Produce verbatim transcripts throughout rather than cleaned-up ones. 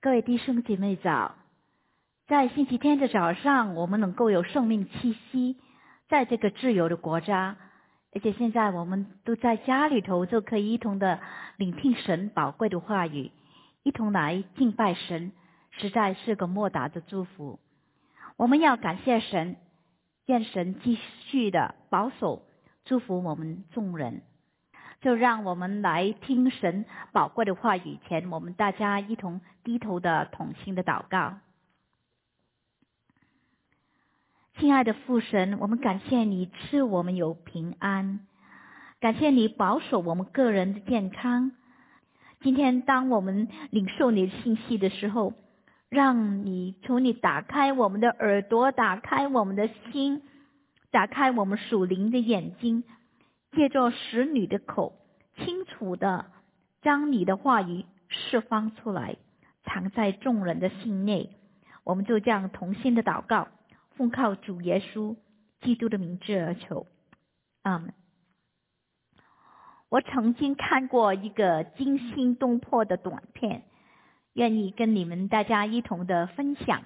各位弟兄姐妹早，在星期天的早上，我们能够有生命气息，在这个自由的国家，而且现在我们都在家里头，就可以一同的聆听神宝贵的话语，一同来敬拜神，实在是个莫大的祝福。我们要感谢神，愿神继续的保守祝福我们众人。就让我们来听神宝贵的话语前，我们大家一同低头的同心的祷告。亲爱的父神，我们感谢你赐我们有平安，感谢你保守我们个人的健康。今天当我们领受你的信息的时候，让你从你打开我们的耳朵，打开我们的心，打开我们属灵的眼睛，借着使女的口，清楚的将你的话语释放出来，藏在众人的心内。我们就这样同心的祷告，奉靠主耶稣基督的名字而求，阿们。我曾经看过一个惊心动魄的短片，愿意跟你们大家一同的分享。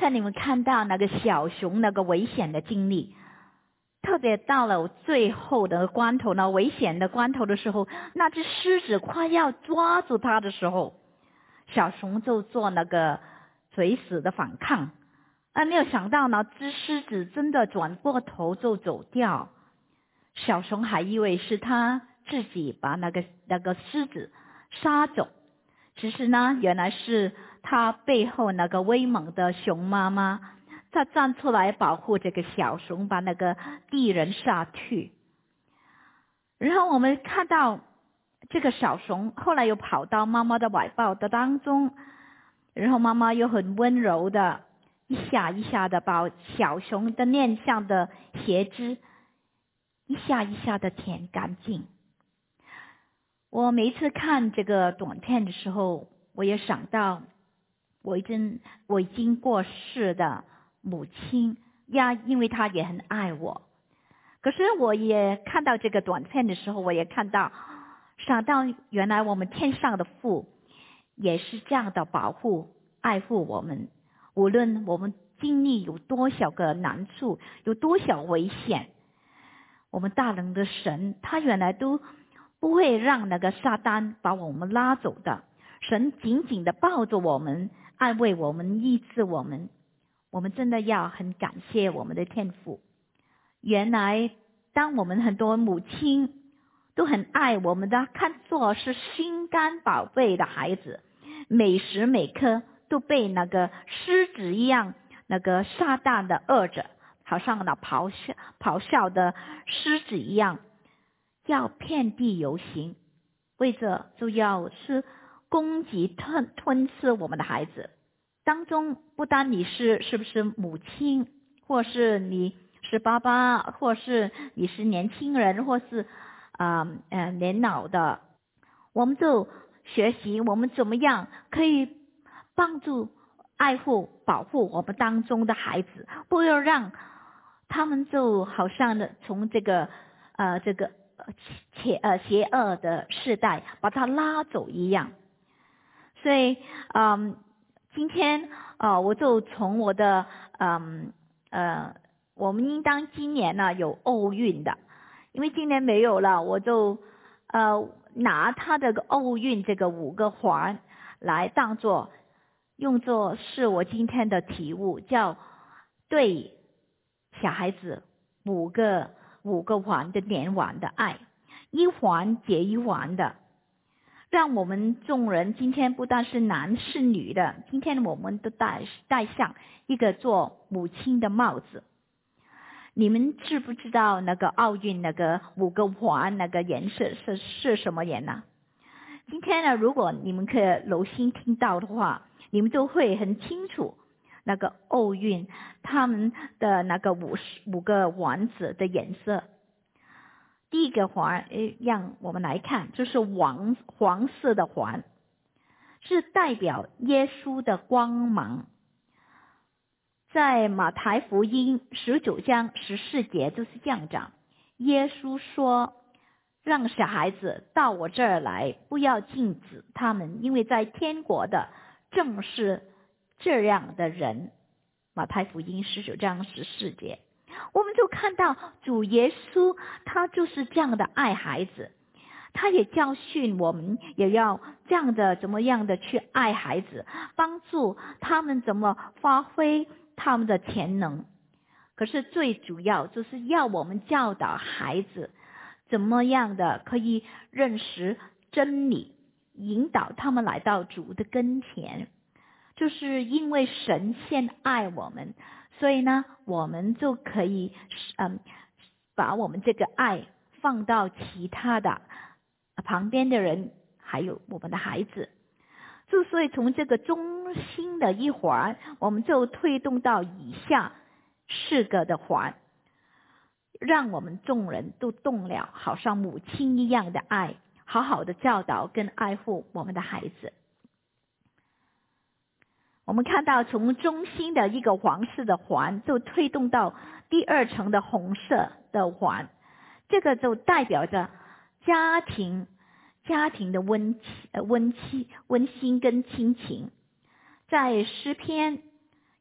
才你们看到那个小熊那个危险的经历，特别到了最后的关头呢，危险的关头的时候，那只狮子快要抓住它的时候，小熊就做那个垂死的反抗。啊，没有想到呢，只狮子真的转过头就走掉。小熊还以为是他自己把那个那个狮子杀走，其实呢，原来是他背后那个威猛的熊妈妈，她站出来保护这个小熊，把那个敌人杀去。然后我们看到这个小熊后来又跑到妈妈的怀抱的当中，然后妈妈又很温柔的一下一下的把小熊的面上的血汁一下一下的舔干净。我每一次看这个短片的时候，我也想到我已经我已经过世的母亲呀，因为她也很爱我。可是我也看到这个短片的时候，我也看到想到原来我们天上的父也是这样的保护爱护我们，无论我们经历有多少个难处，有多少危险，我们大能的神他原来都不会让那个撒旦把我们拉走的。神紧紧的抱着我们，安慰我们，医治我们。我们真的要很感谢我们的天父。原来当我们很多母亲都很爱我们的，看作是心肝宝贝的孩子，每时每刻都被那个狮子一样，那个撒旦的恶者好像那咆哮咆哮的狮子一样，要遍地游行，为着就要是攻击吞吞吃我们的孩子。当中不单你是是不是母亲，或是你是爸爸，或是你是年轻人，或是啊 呃, 呃年老的，我们就学习我们怎么样可以帮助爱护保护我们当中的孩子，不要让他们就好像的从这个呃这个邪呃邪恶的世代把他拉走一样。所以嗯今天呃我就从我的嗯呃我们应当今年呢有奥运的，因为今年没有了，我就呃拿他的奥运这个五个环来当做用作是我今天的体悟，叫对小孩子五个五个环的连环的爱，一环接一环的，让我们众人今天不但是男是女的，今天我们都戴戴上一个做母亲的帽子。你们知不知道那个奥运那个五个环那个颜色是是什么颜呢？今天呢，如果你们可以留心听到的话，你们都会很清楚那个奥运他们的那个五五个丸子的颜色。第一个环，让我们来看，就是黄黄色的环，是代表耶稣的光芒。在马太福音十九章十四节就是这样讲，耶稣说，让小孩子到我这儿来，不要禁止他们，因为在天国的正是这样的人。马太福音十九章十四节，我们就看到主耶稣他就是这样的爱孩子，他也教训我们也要这样的怎么样的去爱孩子，帮助他们怎么发挥他们的潜能。可是最主要就是要我们教导孩子怎么样的可以认识真理，引导他们来到主的跟前。就是因为神先爱我们，所以呢我们就可以嗯把我们这个爱放到其他的旁边的人，还有我们的孩子。就所以从这个中心的一环，我们就推动到以下四个的环，让我们众人都动了好像母亲一样的爱，好好的教导跟爱护我们的孩子。我们看到从中心的一个黄色的环就推动到第二层的红色的环，这个就代表着家庭家庭的温温馨温馨跟亲情。在诗篇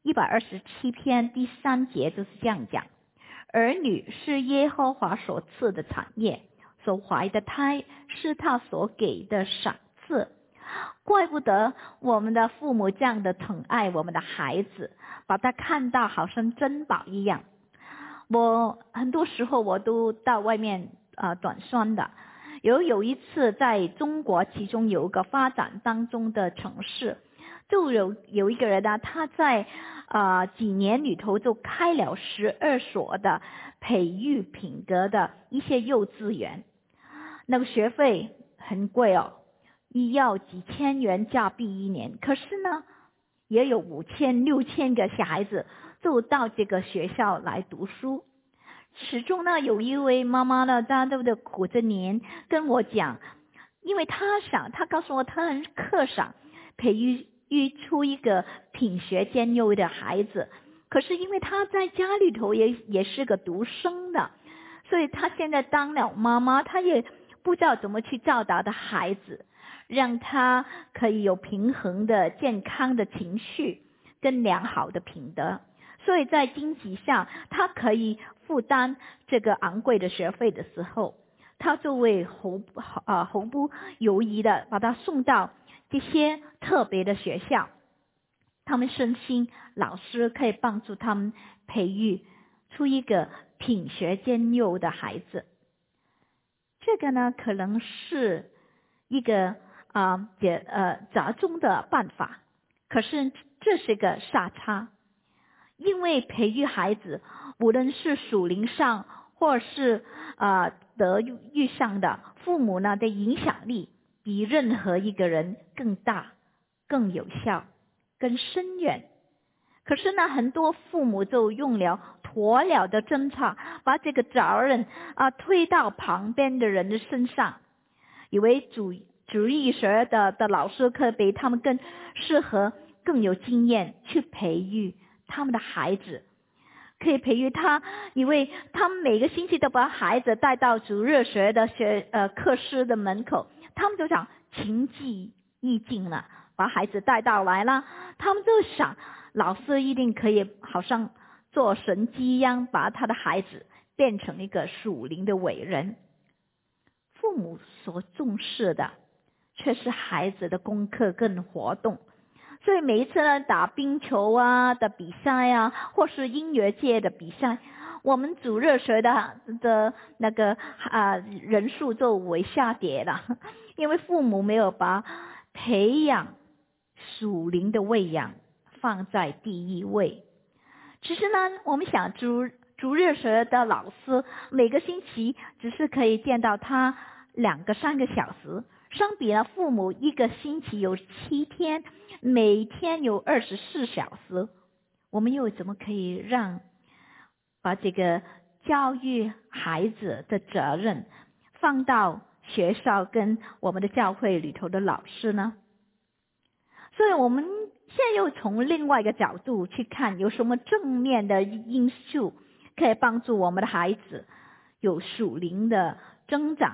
一百二十七篇第三节就是这样讲：儿女是耶和华所赐的产业，所怀的胎是他所给的赏赐。怪不得我们的父母这样的疼爱我们的孩子，把他看到好像珍宝一样。我很多时候我都到外面呃短宣的，有有一次在中国，其中有一个发展当中的城市，就有有一个人呢，他在呃几年里头就开了十二所的培育品格的一些幼稚园，那个学费很贵哦，要几千元加币一年，可是呢也有五千六千个小孩子就到这个学校来读书。始终呢有一位妈妈呢，她都的苦着脸跟我讲，因为她想，她告诉我她很渴想培育育出一个品学兼优的孩子，可是因为她在家里头也也是个独生的，所以她现在当了妈妈，她也不知道怎么去教导的孩子，让他可以有平衡的健康的情绪跟良好的品德，所以在经济上他可以负担这个昂贵的学费的时候，他就会毫呃毫不犹豫的把他送到这些特别的学校，他们身心老师可以帮助他们培育出一个品学兼优的孩子。这个呢可能是一个啊也呃折中的办法，可是这是个傻叉，因为培育孩子无论是属灵上或是啊德育上的，父母呢的影响力比任何一个人更大、更有效、更深远。可是呢很多父母就用了鸵鸟的政策，把这个责任啊推到旁边的人的身上，以为主主义学的的老师可比他们更适合、更有经验去培育他们的孩子，可以培育他，因为他们每个星期都把孩子带到主日学的学呃课室的门口，他们就想情记意境了，把孩子带到来了，他们就想老师一定可以好像做神机一样，把他的孩子变成一个属灵的伟人。父母所重视的却是孩子的功课跟活动，所以每一次呢打冰球啊的比赛啊，或是音乐界的比赛，我们主日学的的那个啊人数就为下跌了，因为父母没有把培养属灵的喂养放在第一位。其实呢我们想主主日学的老师每个星期只是可以见到他两个三个小时，相比呢父母一个星期有七天，每天有二十四小时，我们又怎么可以让把这个教育孩子的责任放到学校跟我们的教会里头的老师呢？所以我们现在又从另外一个角度去看，有什么正面的因素可以帮助我们的孩子有属灵的增长。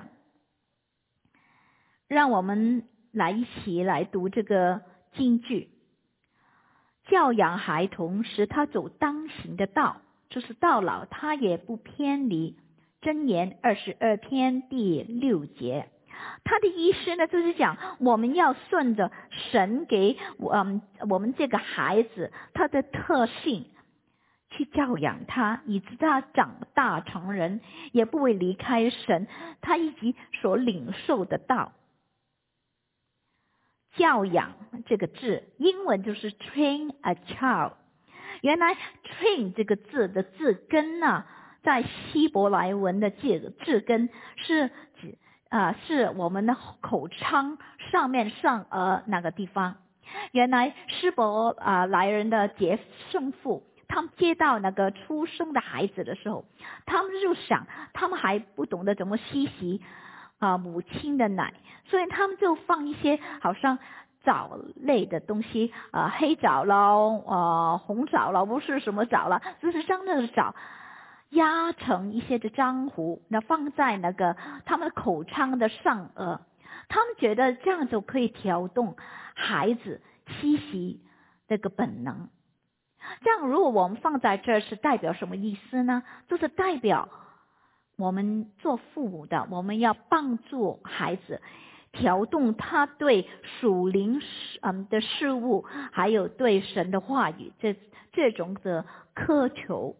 让我们来一起来读这个金句：教养孩童，使他走当行的道，就是到老他也不偏离。箴言二十二篇第六节，他的意思呢，就是讲我们要顺着神给嗯我们这个孩子他的特性去教养他，以致他长大成人，也不会离开神他以及所领受的道。教养这个字英文就是 train a child， 原来 train 这个字的字根呢，在希伯来文的字字根是指啊、呃、是我们的口腔上面上颚那个地方。原来希伯啊、呃、来人的接生妇，他们接到那个出生的孩子的时候，他们就想他们还不懂得怎么吸吸啊、呃、母亲的奶，所以他们就放一些好像枣类的东西啊、呃、黑枣咯呃红枣咯，不是什么枣了，就是将那个枣压成一些的浆糊，那放在那个他们口腔的上颚，他们觉得这样就可以调动孩子吸吸这个本能。 这样如果我们放在这是代表什么意思呢？就是代表我们做父母的，我们要帮助孩子调动他对属灵嗯的事物，还有对神的话语这这种的渴求。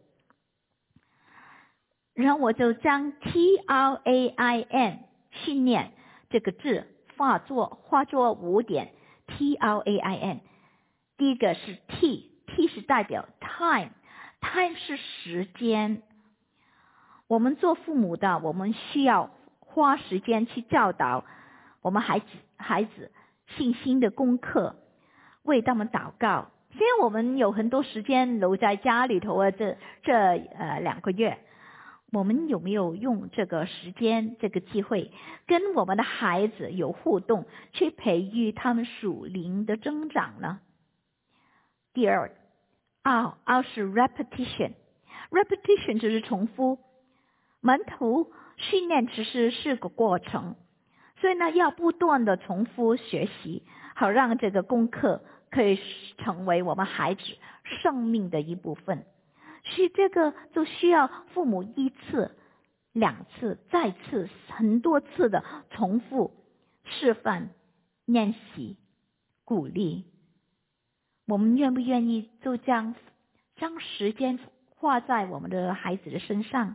然后我就将 T R A I N 训练这个字化作化作五点 T R A I N。 第一个是 T， T 是代表 time， time 是时间。我们做父母的，我们需要花时间去教导我们孩子孩子信心的功课，为他们祷告。虽然我们有很多时间留在家里头啊，这这呃两个月，我们有没有用这个时间这个机会跟我们的孩子有互动，去培育他们属灵的增长呢？第二 R R 是 repetition， repetition 就是重复。门徒训练其实是个过程，所以呢要不断的重复学习，好让这个功课可以成为我们孩子生命的一部分。所以这个就需要父母一次两次再次很多次的重复示范练习鼓励。我们愿不愿意就将将时间花在我们的孩子的身上？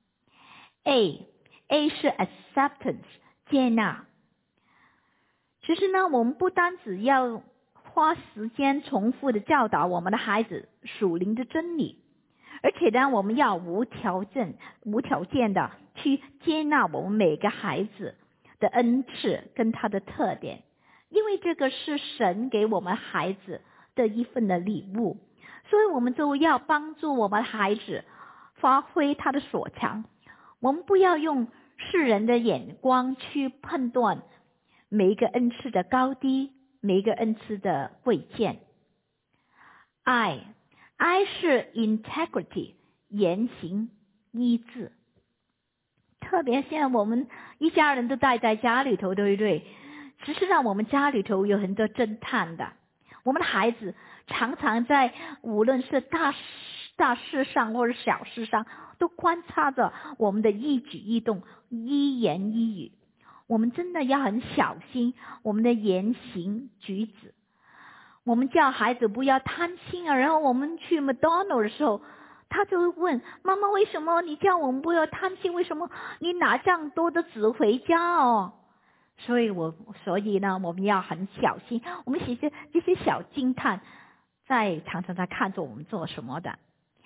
A A 是 acceptance 接纳。其实呢我们不单只要花时间重复的教导我们的孩子属灵的真理，而且呢我们要无条件无条件的去接纳我们每个孩子的恩赐跟他的特点，因为这个是神给我们孩子的一份的礼物，所以我们就要帮助我们孩子发挥他的所长。我们不要用世人的眼光去判断每一个恩赐的高低，每一个恩赐的贵贱。 I I 是 integrity 言行一致。特别现在我们一家人都待在家里头，对不对？其实让我们家里头有很多侦探的，我们的孩子常常在无论是大事大事上或者小事上都观察着我们的一举一动一言一语。我们真的要很小心我们的言行举止。我们叫孩子不要贪心啊，然后我们去 McDonald's 的时候，他就会问妈妈，为什么你叫我们不要贪心？为什么你拿这样多的纸回家哦？所以我所以呢我们要很小心，我们其实这些小惊叹在常常在看着我们做什么的。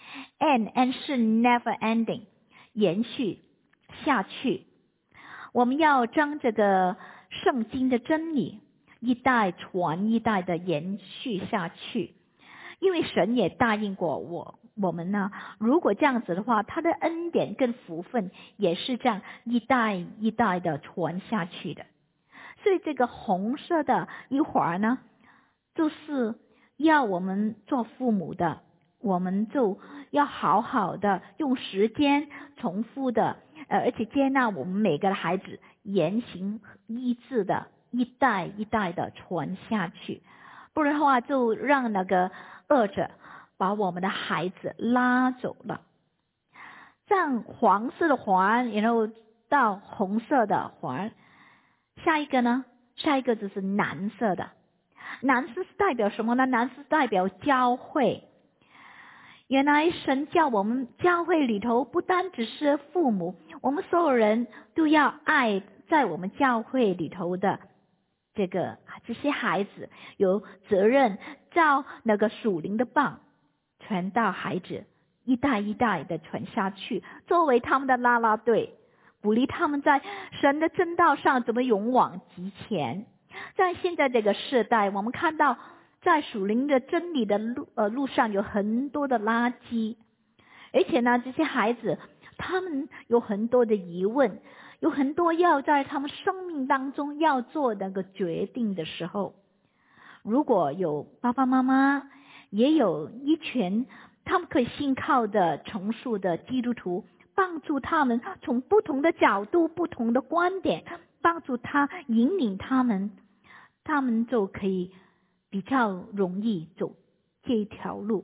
N N 是 never ending 延续下去。我们要将这个圣经的真理一代传一代的延续下去，因为神也答应过我我们呢，如果这样子的话，他的恩典跟福分也是这样一代一代的传下去的。所以这个红色的一环呢，就是要我们做父母的，我们就要好好的用时间重复的呃，而且接纳我们每个孩子言行一致的一代一代的传下去，不然的话就让那个恶者把我们的孩子拉走了。这样黄色的环，然后到红色的环，下一个呢？下一个就是蓝色的。蓝色是代表什么呢？蓝色代表教会。原来神叫我们教会里头不单只是父母，我们所有人都要爱在我们教会里头的这个这些孩子，有责任照那个属灵的棒传到孩子，一代一代的传下去，作为他们的啦啦队，鼓励他们在神的正道上怎么勇往直前。在现在这个时代，我们看到在属灵的真理的路呃路上有很多的垃圾，而且呢这些孩子他们有很多的疑问，有很多要在他们生命当中要做那个决定的时候，如果有爸爸妈妈，也有一群他们可以信靠的成熟的基督徒，帮助他们从不同的角度不同的观点帮助他引领他们，他们就可以比较容易走这一条路。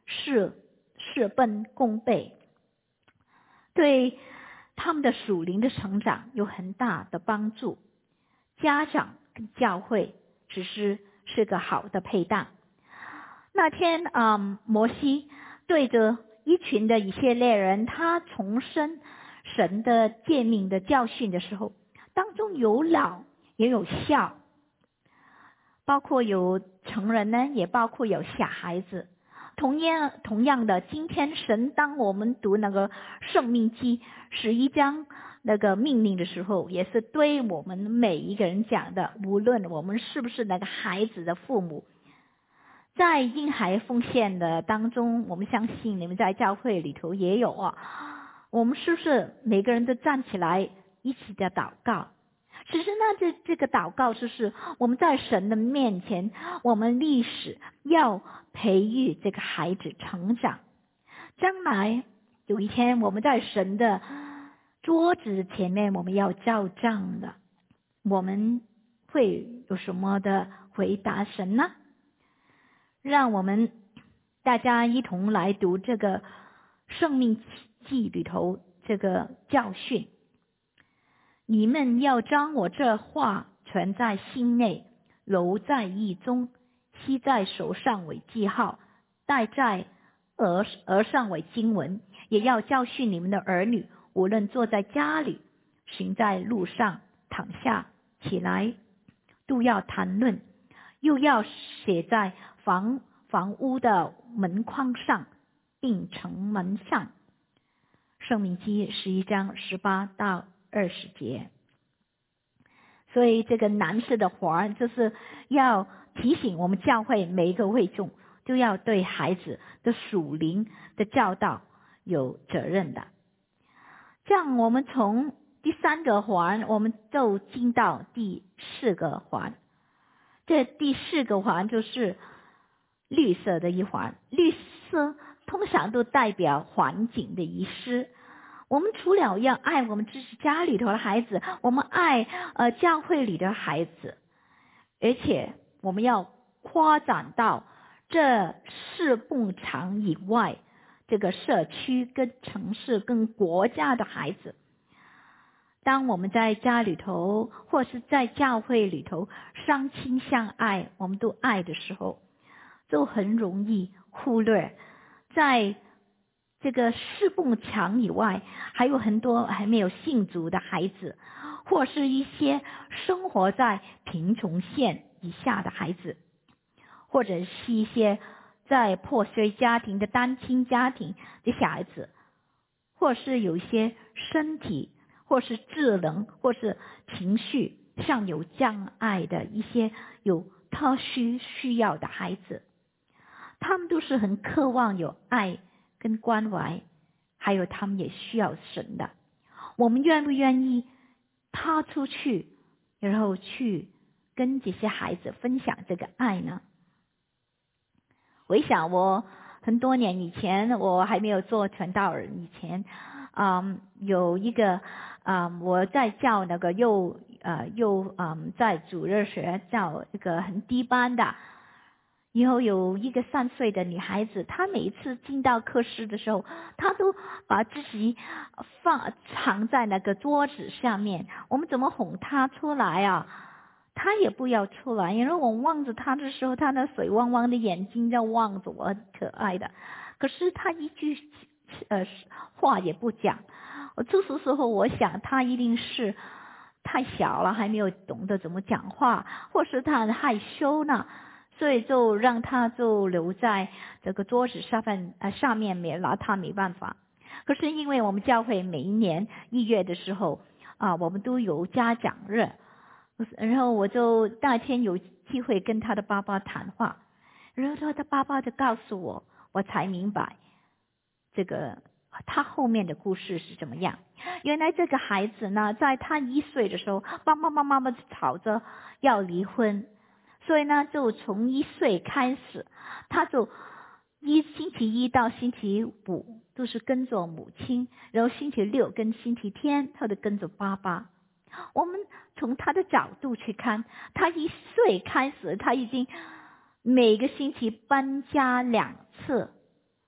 事事半功倍，对他们的属灵的成长有很大的帮助。家长跟教会只是是个好的配搭。那天嗯，摩西对着一群的以色列人，他重申神的诫命的教训的时候，当中有老也有少，包括有成人呢，也包括有小孩子。同样同样的，今天神当我们读那个申命记十一章那个命令的时候，也是对我们每一个人讲的，无论我们是不是那个孩子的父母。在婴孩奉献的当中，我们相信你们在教会里头也有啊。我们是不是每个人都站起来一起的祷告？其实呢，这这个祷告就是我们在神的面前，我们历史要培育这个孩子成长。将来有一天，我们在神的桌子前面，我们要照账的，我们会有什么的回答神呢？让我们大家一同来读这个申命记里头这个教训。你们要将我这话存在心内，揉在意中，系在手上为记号，戴在额额上为经文，也要教训你们的儿女，无论坐在家里，行在路上，躺下起来，都要谈论，又要写在房房屋的门框上，并城门上。申命记十一章十八到二十节。所以这个男士的环就是要提醒我们教会每一个会众，就要对孩子的属灵的教导有责任的。这样我们从第三个环，我们就进到第四个环。这第四个环就是绿色的一环，绿色通常都代表环境的遗失。我们除了要爱我们自己家里头的孩子，我们爱呃教会里的孩子，而且我们要扩展到这四蹦场以外，这个社区跟城市跟国家的孩子。当我们在家里头或是在教会里头相亲相爱，我们都爱的时候，就很容易忽略在这个四蹦墙以外，还有很多还没有信主的孩子，或是一些生活在贫穷线以下的孩子，或者是一些在破碎家庭的单亲家庭的小孩子，或是有一些身体或是智能或是情绪上有障碍的一些有特殊需要的孩子，他们都是很渴望有爱跟关怀，还有他们也需要神的。我们愿不愿意踏出去，然后去跟这些孩子分享这个爱呢？我想我很多年以前，我还没有做传道人以前，嗯，有一个嗯，我在教那个幼呃幼嗯在主日学教一个很低班的。以后有一个三岁的女孩子，她每一次进到课室的时候，她都把自己放藏在那个桌子下面。我们怎么哄她出来啊？她也不要出来，因为我望着她的时候，她那水汪汪的眼睛在望着我，很可爱的。可是她一句呃话也不讲。我这时候我想，她一定是太小了，还没有懂得怎么讲话，或是她很害羞呢。所以就让他就留在这个桌子上面，呃上面没拿他没办法。可是因为我们教会每一年一月的时候啊，我们都有家长日，然后我就那天有机会跟他的爸爸谈话，然后他的爸爸就告诉我，我才明白这个他后面的故事是怎么样。原来这个孩子呢，在他一岁的时候，爸爸妈妈们吵着要离婚。所以呢，就从一岁开始，他就一星期一到星期五都是跟着母亲，然后星期六跟星期天他都跟着爸爸。我们从他的角度去看，他一岁开始，他已经每个星期搬家两次，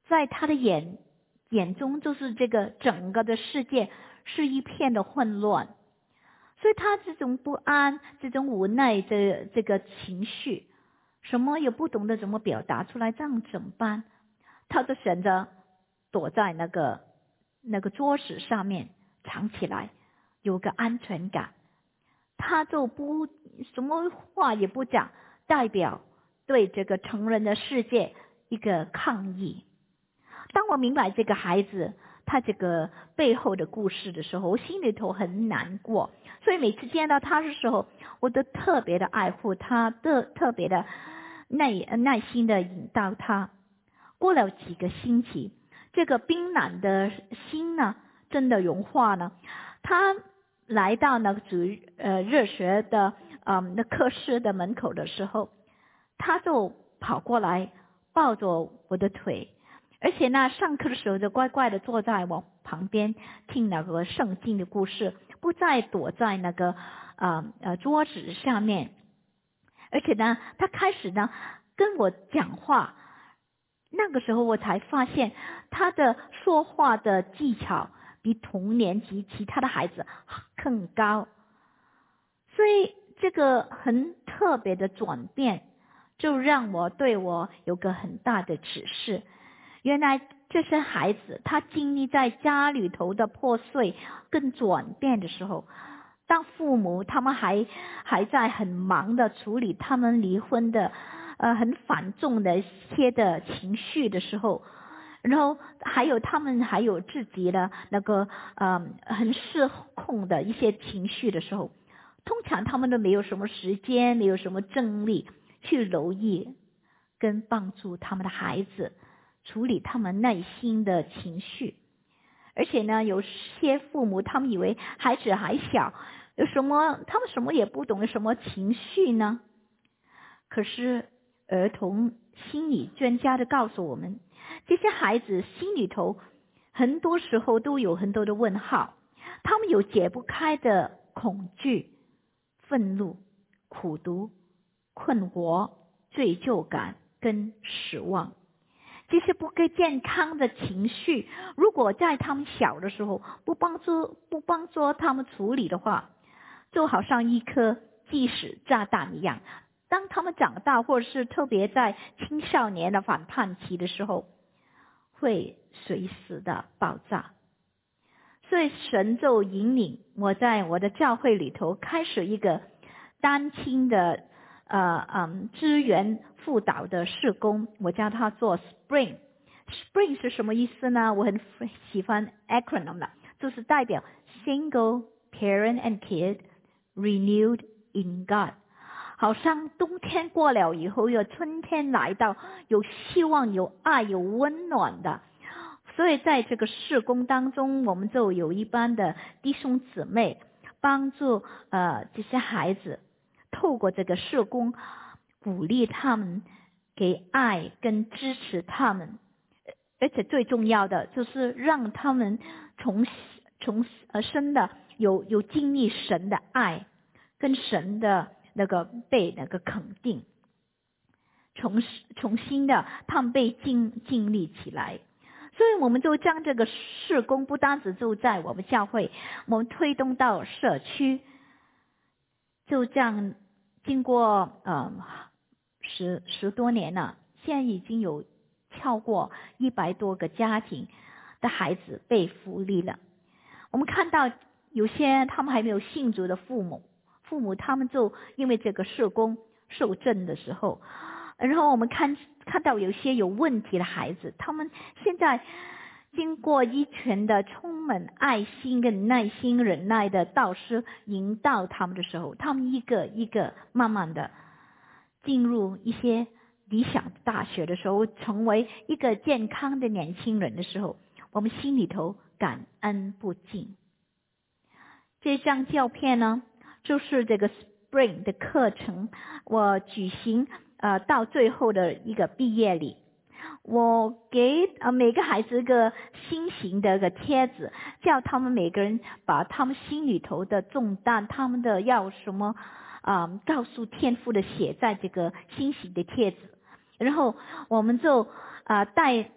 在他的眼眼中，就是这个整个的世界是一片的混乱，所以他这种不安、这种无奈的这个情绪，什么也不懂得怎么表达出来，这样怎么办？他就选择躲在那个那个桌子上面藏起来，有个安全感。他就不什么话也不讲，代表对这个成人的世界一个抗议。当我明白这个孩子他这个背后的故事的时候，我心里头很难过，所以每次见到他的时候，我都特别的爱护他，的特别的耐耐心的引导他。过了几个星期，这个冰冷的心呢，真的融化了。他来到那个主呃热学的呃那课室的门口的时候，他就跑过来抱着我的腿，而且呢，上课的时候就乖乖的坐在我旁边听那个圣经的故事，不再躲在那个呃呃桌子下面，而且呢，他开始呢跟我讲话。那个时候我才发现他的说话的技巧比同年级其他的孩子更高，所以这个很特别的转变就让我对我有个很大的指示。原来这些孩子他经历在家里头的破碎跟转变的时候，当父母他们还还在很忙的处理他们离婚的呃很繁重的一些的情绪的时候，然后还有他们还有自己的那个呃很失控的一些情绪的时候，通常他们都没有什么时间，没有什么精力去留意跟帮助他们的孩子处理他们内心的情绪。而且呢，有些父母他们以为孩子还小，有什么他们什么也不懂，有什么情绪呢？可是儿童心理专家的告诉我们，这些孩子心里头很多时候都有很多的问号，他们有解不开的恐惧、愤怒、苦毒、困惑、罪疚感跟失望。这些不该健康的情绪，如果在他们小的时候不帮助不帮助他们处理的话，就好像一颗即使炸弹一样，当他们长大或者是特别在青少年的反叛期的时候，会随时的爆炸。所以神就引领我在我的教会里头开始一个单亲的呃嗯资源辅导的事工，我叫他做 Spring。Spring 是什么意思呢？我很喜欢 acronym 的，就是代表 Single Parent and Kid Renewed in God。好像冬天过了以后，有春天来到，有希望，有爱，有温暖的。所以在这个事工当中，我们就有一班的弟兄姊妹帮助呃这些孩子，透过这个事工鼓励他们，给爱跟支持他们，而且最重要的就是让他们从从呃生的有有经历神的爱跟神的那个被那个肯定，重重新的他们被经经历起来。所以我们就将这个事工不单只就在我们教会，我们推动到社区，就这样经过呃十十多年了，现在已经有超过一百多个家庭的孩子被福利了。我们看到有些他们还没有信主的父母，父母他们就因为这个事工受证的时候，然后我们看看到有些有问题的孩子，他们现在经过一群的充满爱心跟耐心忍耐的导师引导他们的时候，他们一个一个慢慢的进入一些理想大学的时候，成为一个健康的年轻人的时候，我们心里头感恩不尽。这张照片呢，就是这个 Spring 的课程我举行呃到最后的一个毕业礼，我给呃每个孩子一个心形的一个贴纸，叫他们每个人把他们心里头的重担，他们的要什么啊、呃，告诉天父的写在这个心形的贴纸，然后我们就啊、呃、带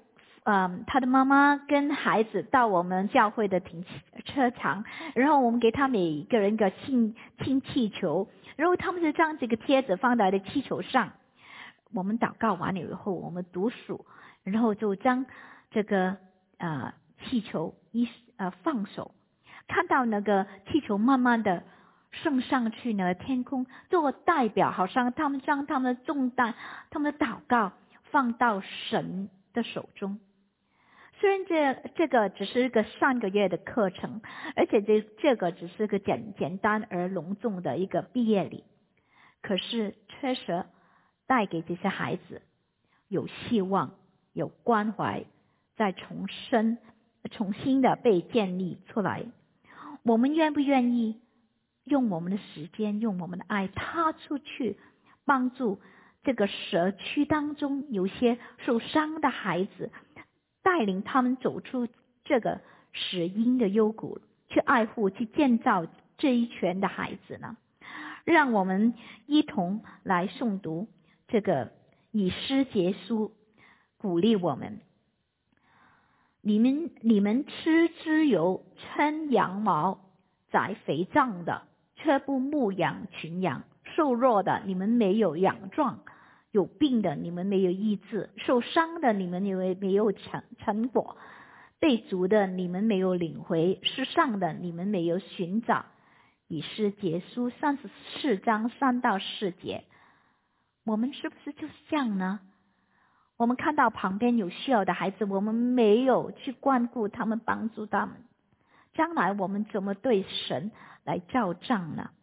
嗯，他的妈妈跟孩子到我们教会的停车场，然后我们给他每一个人一个氢氢气球，然后他们就将这个贴纸放在了气球上。我们祷告完了以后，我们读数，然后就将这个呃气球一呃放手，看到那个气球慢慢的升上去呢，天空做代表，好像他们将他们的重担、他们的祷告放到神的手中。虽然这这个只是一个三个月的课程，而且这这个只是个简简单而隆重的一个毕业礼，可是确实带给这些孩子有希望、有关怀，再重生、重新的被建立出来。我们愿不愿意用我们的时间、用我们的爱踏出去，帮助这个社区当中有些受伤的孩子，带领他们走出这个死荫的幽谷，去爱护、去建造这一群的孩子呢？让我们一同来诵读这个以诗结书，鼓励我们。你们你们吃脂油、称羊毛、宰肥壮的，却不牧养群羊；瘦弱的你们没有养壮，有病的你们没有医治，受伤的你们没有没有成成果，被逐的你们没有领回，失丧的你们没有寻找。以诗结书三十四章三到四节，我们是不是就是这样呢？我们看到旁边有需要的孩子，我们没有去关顾他们，帮助他们，将来我们怎么对神来照账呢？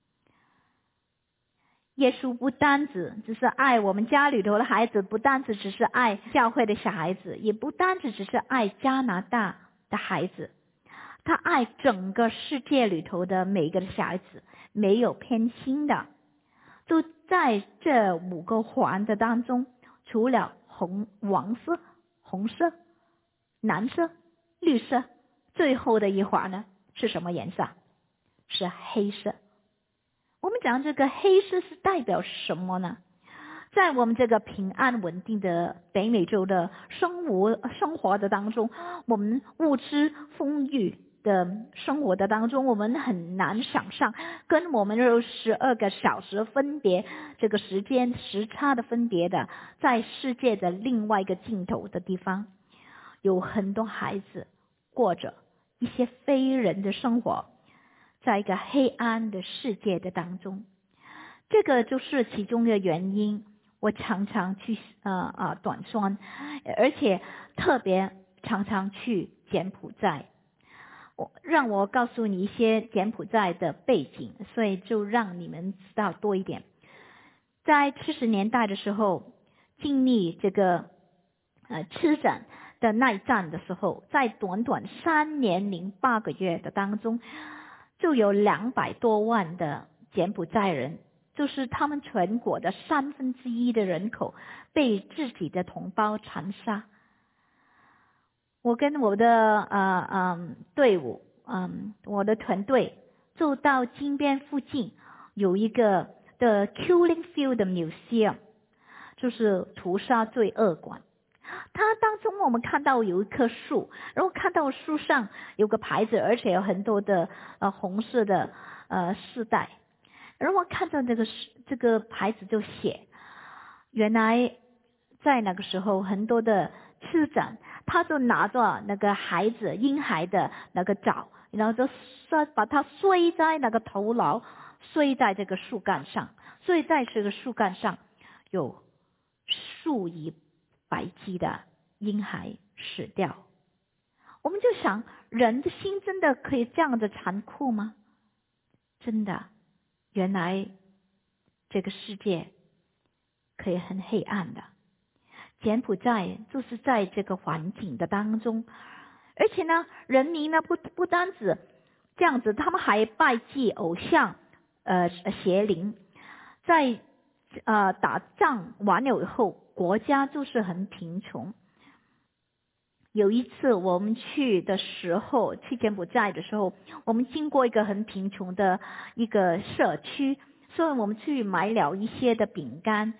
耶稣不单只只是爱我们家里头的孩子，不单只只是爱教会的小孩子，也不单只只是爱加拿大的孩子，他爱整个世界里头的每一个小孩子，没有偏心的。就在这五个环的当中，除了红黄色、红色、蓝色、绿色，最后的一环呢是什么颜色？是黑色。我们讲这个黑色是代表什么呢？在我们这个平安稳定的北美洲的生活生活的当中，我们物资丰裕的生活的当中，我们很难想象跟我们有十二个小时分别这个时间时差的分别的，在世界的另外一个尽头的地方，有很多孩子过着一些非人的生活，在一个黑暗的世界的当中。这个就是其中的原因，我常常去呃啊短宣，而且特别常常去柬埔寨。我让我告诉你一些柬埔寨的背景，所以就让你们知道多一点。在七十年代的时候，经历这个呃吃展的内战的时候，在短短三年零八个月的当中，就有两百多万的柬埔寨人，就是他们全国的三分之一的人口被自己的同胞残杀。我跟我的呃嗯队伍，嗯我的团队就到金边附近有一个的 Killing Field Museum， 就是屠杀罪恶馆。它当中我们看到有一棵树，然后看到树上有个牌子，而且有很多的呃红色的呃丝带，然后我看到这个这个牌子就写，原来在那个时候很多的师长，他就拿着那个孩子婴孩的那个脚，然后就摔把它摔在那个头颅，摔在这个树干上，所以在这个树干上有数以百计的婴孩死掉。我们就想，人的心真的可以这样的残酷吗？真的，原来这个世界可以很黑暗的。柬埔寨就是在这个环境的当中，而且呢，人民呢不不单止这样子，他们还拜祭偶像，呃邪灵。在呃打仗完了以后，国家就是很贫穷。有一次我们去的时候，去柬埔寨的时候，我们经过一个很贫穷的一个社区，所以我们去买了一些的饼干，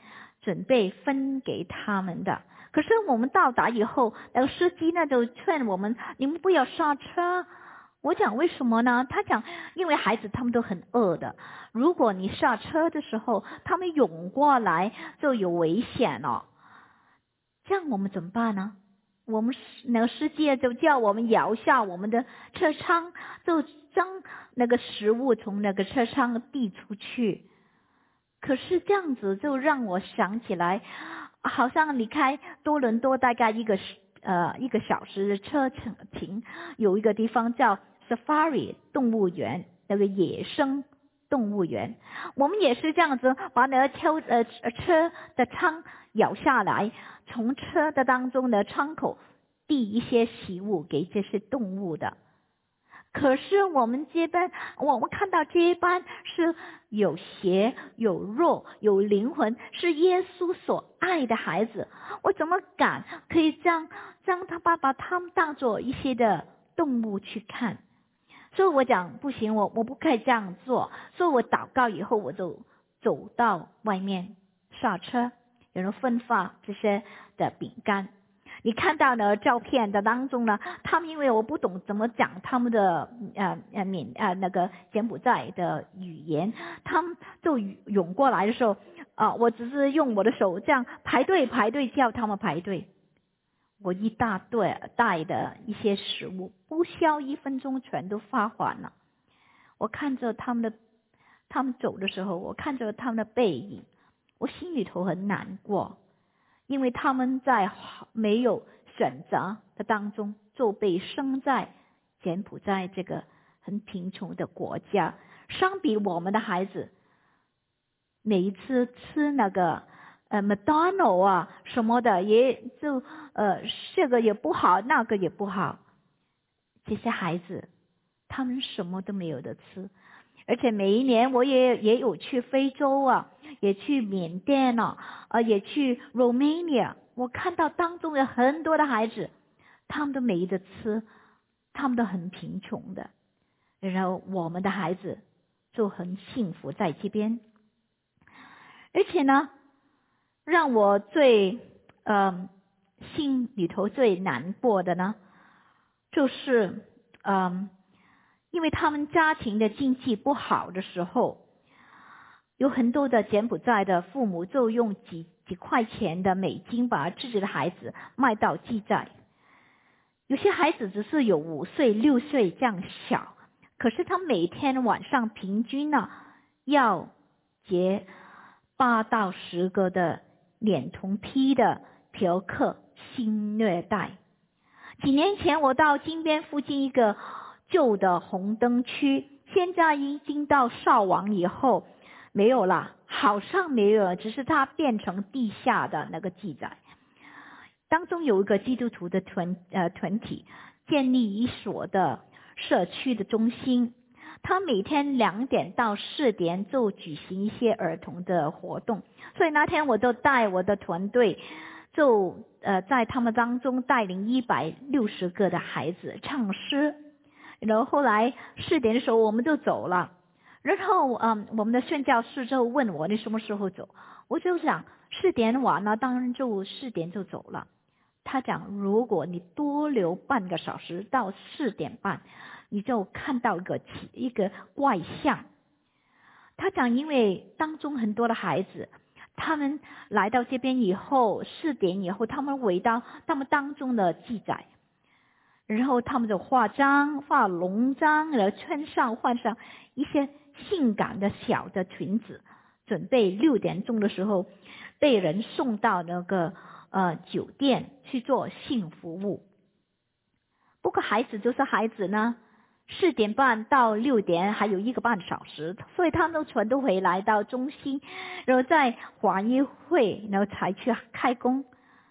准备分给他们的。可是我们到达以后，那个司机呢就劝我们，你们不要刹车。我讲为什么呢？他讲因为孩子他们都很饿的，如果你刹车的时候他们涌过来就有危险了。这样我们怎么办呢？我们那个司机就叫我们摇下我们的车窗，就将那个食物从那个车窗递出去。可是这样子就让我想起来，好像离开多伦多大概一个呃一个小时的车程停，有一个地方叫 Safari 动物园，那个野生动物园。我们也是这样子，把那个车呃车的窗摇下来，从车的当中的窗口递一些食物给这些动物的。可是我们这班，我们看到这班是有血有肉有灵魂，是耶稣所爱的孩子，我怎么敢可以将将他爸爸他们当做一些的动物去看？所以我讲不行，我我不可以这样做。所以我祷告以后，我就走到外面刹车，有人分发这些的饼干。你看到呢照片的当中呢，他们因为我不懂怎么讲他们的呃呃缅呃那个柬埔寨的语言，他们就涌过来的时候啊、呃，我只是用我的手这样排队排队叫他们排队，我一大堆带的一些食物，不消一分钟全都发完了。我看着他们的他们走的时候，我看着他们的背影，我心里头很难过。因为他们在没有选择的当中就被生在柬埔寨这个很贫穷的国家。相比我们的孩子，每一次吃那个呃麦当劳啊什么的，也就呃这个也不好，那个也不好。这些孩子他们什么都没有得吃。而且每一年我也也有去非洲啊，也去缅甸啊，呃，也去 Romania， 我看到当中有很多的孩子，他们都没得吃，他们都很贫穷的。然后我们的孩子就很幸福在这边。而且呢，让我最呃心里头最难过的呢，就是嗯。呃因为他们家庭的经济不好的时候，有很多的柬埔寨的父母就用几几块钱的美金把自己的孩子卖到记寨。有些孩子只是有五岁六岁这样小，可是他每天晚上平均呢要结八到十个的恋童癖的嫖客性虐待。几年前我到金边附近一个旧的红灯区，现在已经到扫网以后没有了，好像没有了，只是它变成地下的那个记载。当中有一个基督徒的团呃团体建立一所的社区的中心，他每天两点到四点就举行一些儿童的活动，所以那天我就带我的团队就呃在他们当中带领一百六十个的孩子唱诗。然后后来四点的时候我们就走了，然后嗯，我们的宣教士就问我你什么时候走，我就想四点完了，当然就四点就走了。他讲如果你多留半个小时到四点半，你就看到一个一个怪象。他讲因为当中很多的孩子，他们来到这边以后，四点以后他们回到他们当中的记载。然后他们就化妆化浓妆，然后穿上换上一些性感的小的裙子，准备六点钟的时候被人送到那个呃酒店去做性服务。不过孩子就是孩子呢，四点半到六点还有一个半小时，所以他们都全都回来到中心，然后在华裔会然后才去开工。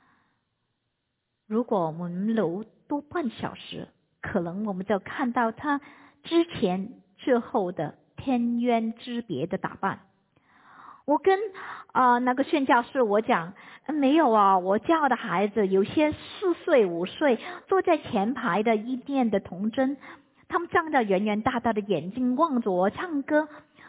如果我们留多半小时，可能我们就看到他之前之后的天渊之别的打扮。我跟啊、呃、那个宣教士我讲，没有啊，我教的孩子有些四岁五岁坐在前排的一店的童真，他们张着圆圆大大的眼睛望着我唱歌。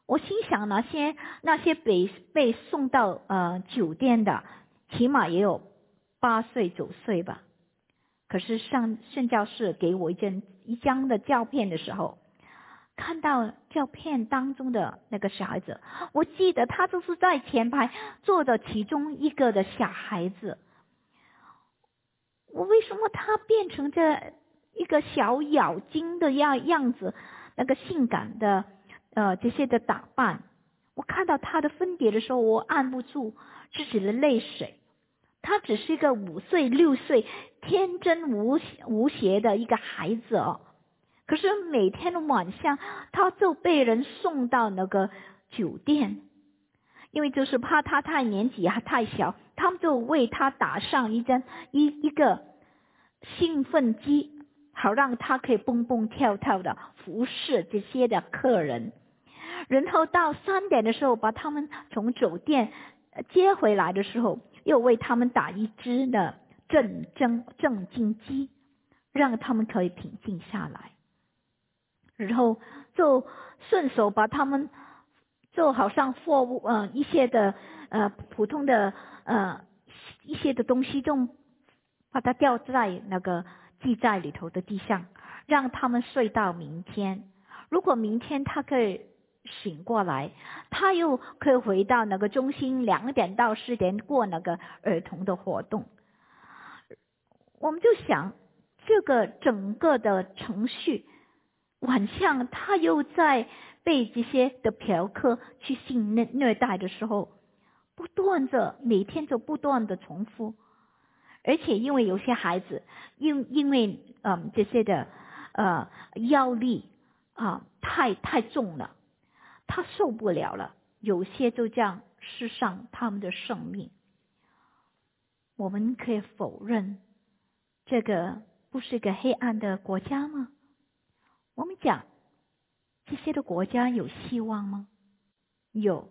我心想那些那些被被送到呃酒店的，起码也有八岁九岁吧。可是上圣教士给我一张一张的照片的时候，看到照片当中的那个小孩子，我记得他就是在前排坐的其中一个的小孩子。我为什么他变成这一个小妖精的样样子，那个性感的呃这些的打扮？我看到他的分别的时候，我按不住自己的泪水。他只是一个五岁六岁天真无无邪的一个孩子哦，可是每天的晚上他就被人送到那个酒店，因为就是怕他太年纪还太小，他们就为他打上一针一一个兴奋剂，好让他可以蹦蹦跳跳的服侍这些的客人。然后到三点的时候把他们从酒店接回来的时候，又为他们打一支的镇镇镇静剂，让他们可以平静下来。然后就顺手把他们就好像货物呃一些的呃普通的呃一些的东西，就把它掉在那个记在里头的地上，让他们睡到明天。如果明天他可以醒过来，他又可以回到那个中心，两点到四点过那个儿童的活动。我们就想，这个整个的程序，晚上他又在被这些的嫖客去性虐虐待的时候，不断的每天就不断的重复。而且因为有些孩子，因因为嗯这些的呃药力啊太太重了，他受不了了，有些就这样失上他们的生命。我们可以否认这个不是一个黑暗的国家吗？我们讲这些的国家有希望吗？有。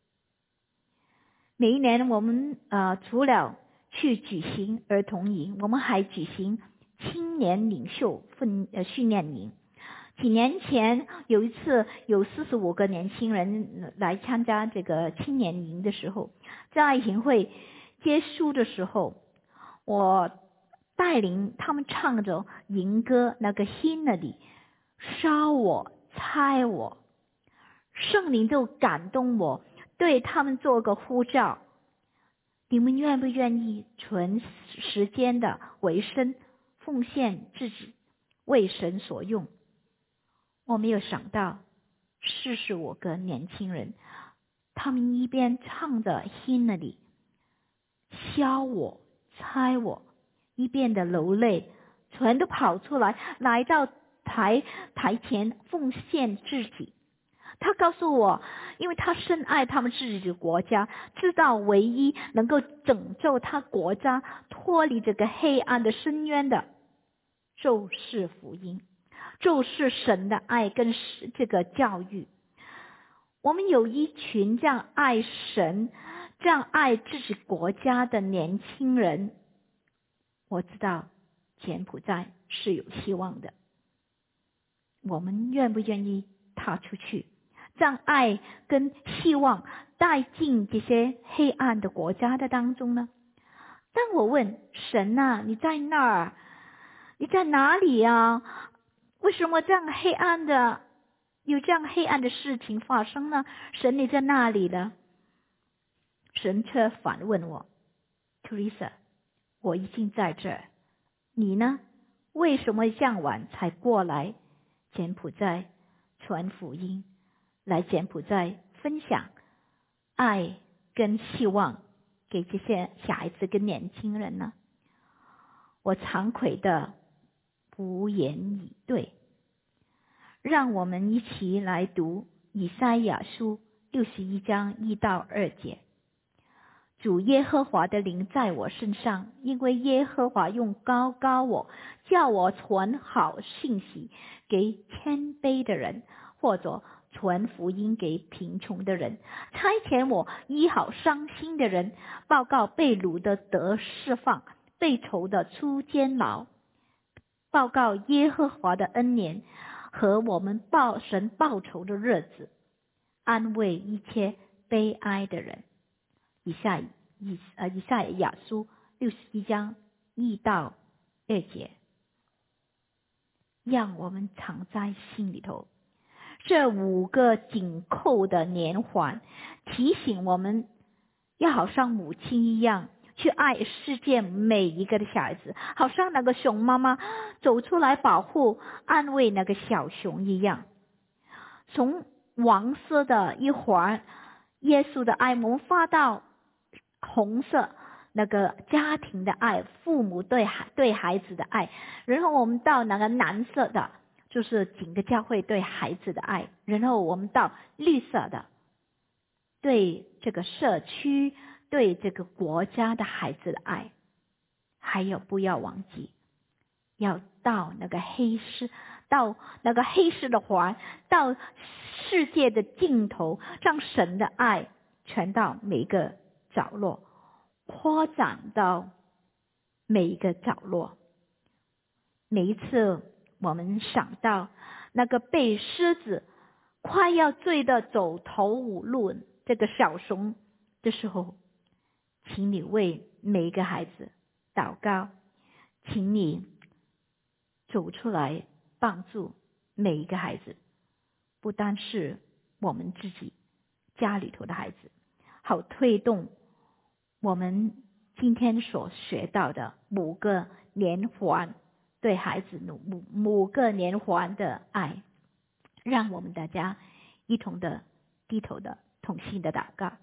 每一年我们呃除了去举行儿童营，我们还举行青年领袖训呃训练营。几年前有一次有四十五个年轻人来参加这个青年营的时候，在营会结束的时候，我带领他们唱着营歌，那个 hymnody 烧我猜我，圣灵就感动我，对他们做个呼召，你们愿不愿意存时间的为生，奉献自己为神所用？我没有想到四十五个年轻人，他们一边唱着 hymnody 消我猜我，一边的流泪，全都跑出来，来到台台前奉献自己。他告诉我，因为他深爱他们自己的国家，知道唯一能够拯救他国家脱离这个黑暗的深渊的，就是福音，就是神的爱跟这个教育。我们有一群这样爱神、这样爱自己国家的年轻人，我知道柬埔寨是有希望的。我们愿不愿意踏出去，将爱跟希望带进这些黑暗的国家的当中呢？当我问神啊，你在那儿？你在哪里啊？为什么这样黑暗的有这样黑暗的事情发生呢？神你在那里呢？神却反问我 Teresa， 我已经在这儿，你呢？为什么这样晚才过来柬埔寨传福音，来柬埔寨分享爱跟希望给这些小孩子跟年轻人呢？我惭愧的无言以对。让我们一起来读以赛亚书六十一章一到二节。主耶和华的灵在我身上，因为耶和华用膏膏我，叫我传好信息给谦卑的人，或者传福音给贫穷的人，差遣我医好伤心的人，报告被掳的得释放，被囚的出监牢，报告耶和华的恩年和我们报神报仇的日子。 安慰一切悲哀的人。以下以呃以赛亚书六十一章一到二节，让我们藏在心里头。这五个紧扣的连环提醒我们要好像母亲一样去爱世界每一个的小孩子，好像那个熊妈妈走出来保护安慰那个小熊一样。从黄色的一环耶稣的爱萌发到红色那个家庭的爱，父母对孩对孩子的爱，然后我们到那个蓝色的就是整个教会对孩子的爱，然后我们到绿色的对这个社区对这个国家的孩子的爱。还有不要忘记要到那个黑市，到那个黑市的环，到世界的尽头，让神的爱传到每一个角落，扩展到每一个角落。每一次我们想到那个被狮子快要追得走投无路这个小熊的时候，请你为每一个孩子祷告，请你走出来帮助每一个孩子，不单是我们自己家里头的孩子，好推动我们今天所学到的五个连环对孩子五五个连环的爱，让我们大家一同的低头的同心的祷告。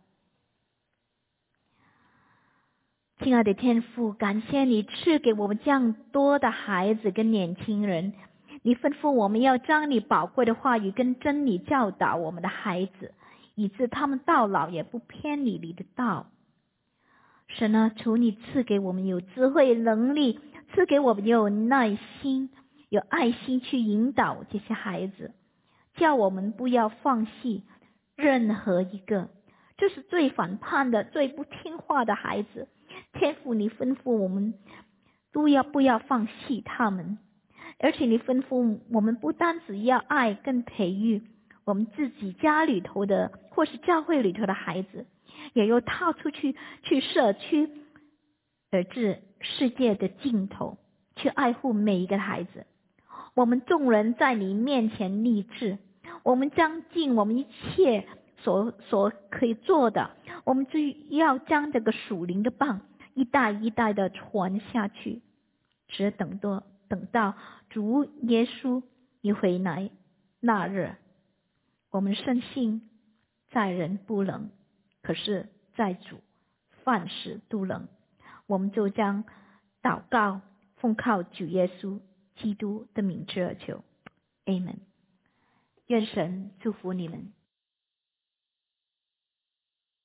亲爱的天父，感谢你赐给我们这样多的孩子跟年轻人，你吩咐我们要将你宝贵的话语跟真理教导我们的孩子，以致他们到老也不偏离你的道。神啊，求你赐给我们有智慧能力，赐给我们有耐心有爱心去引导这些孩子，叫我们不要放弃任何一个这是最反叛的最不听话的孩子。天父，你吩咐我们都要不要放弃他们，而且你吩咐我们不单只要爱更培育我们自己家里头的或是教会里头的孩子，也要踏出去去社区而至世界的尽头，去爱护每一个孩子。我们众人在你面前立志，我们将尽我们一切所所可以做的，我们就要将这个属灵的棒一代一代的传下去，只等到等到主耶稣你回来那日。我们深信在人不能，可是在主万事都能。我们就将祷告奉靠主耶稣基督的名字而求， Amen。 愿神祝福你们。